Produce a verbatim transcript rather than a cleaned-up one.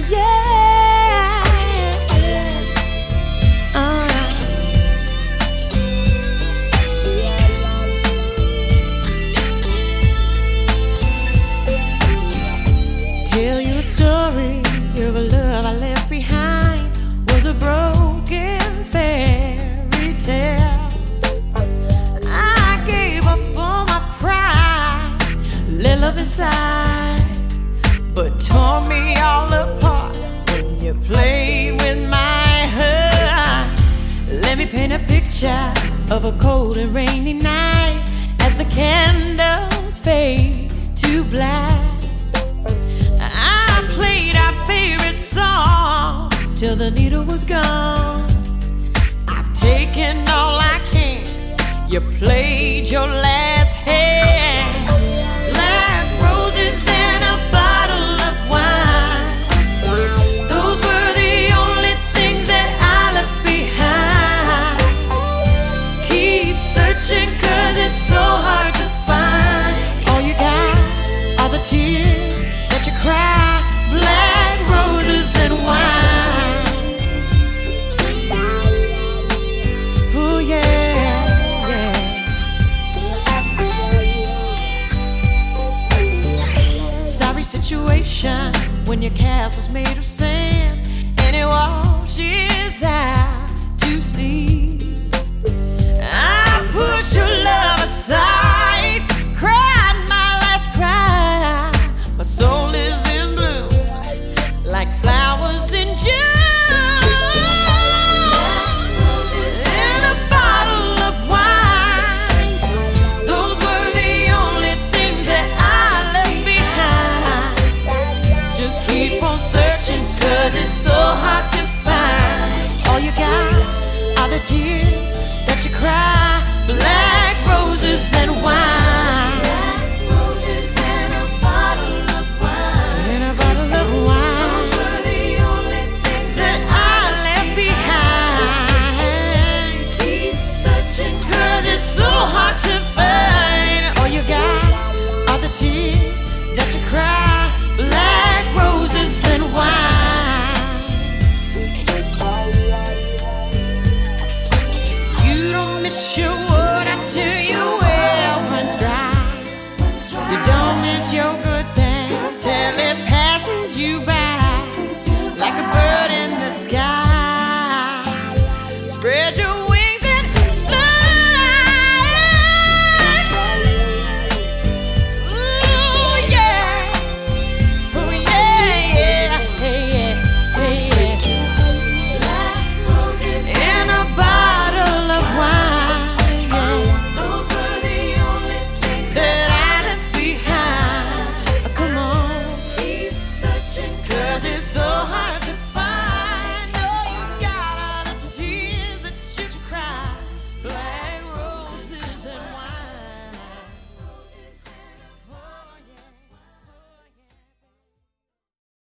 yeah. Uh. Tell you a story of a love I left behind was a broken fairy tale. I gave up on my pride, let love inside, but tore me all apart when you played with my heart. Let me paint a picture of a cold and rainy night as the candles fade to black. I played our favorite song till the needle was gone. I've taken all I can. You played your last hand. Black roses and a bottle of wine, those were the only things that I left behind. Keep searching 'cause it's so hard to find. All you got are the tears that you cry. Black roses and wine. Oh yeah, yeah. Sorry situation when your castle's made of sand.